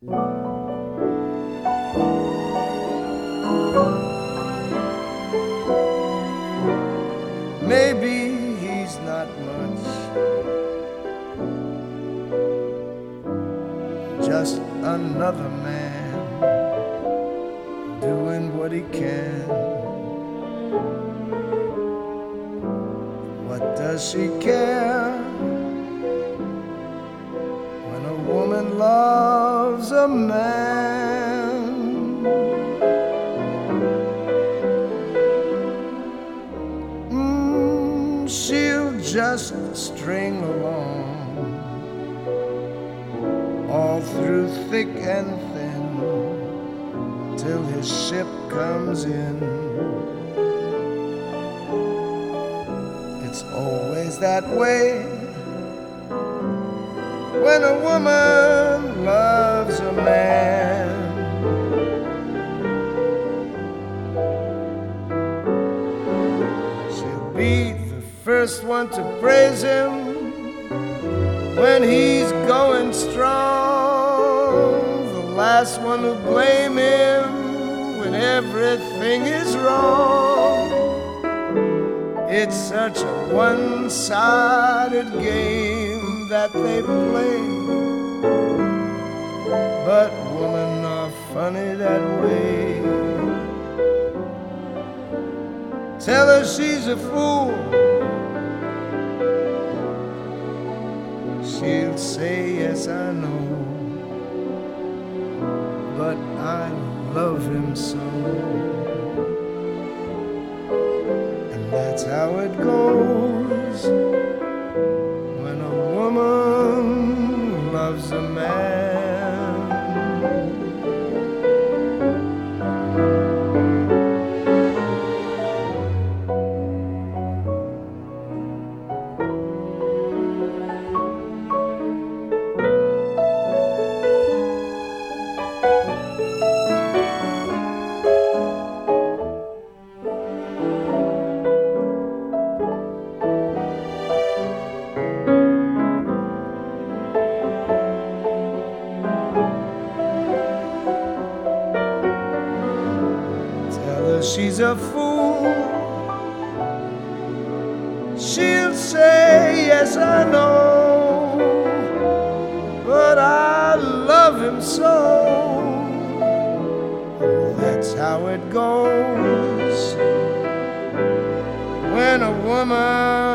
Maybe he's not much, just another man doing what he can. What does she care when a woman loves a man? She'll just string along all through thick and thin till his ship comes in. It's always that way when a woman loves a man. She'll be the first one to praise him when he's going strong, the last one to blame him when everything is wrong. It's such a one-sided game that they play, but women are funny that way. Tell her she's a fool, she'll say, yes, I know, but I love him so. That's how it goes when a woman loves a man. She's a fool, she'll say, yes, I know, but I love him so. That's how it goes when a woman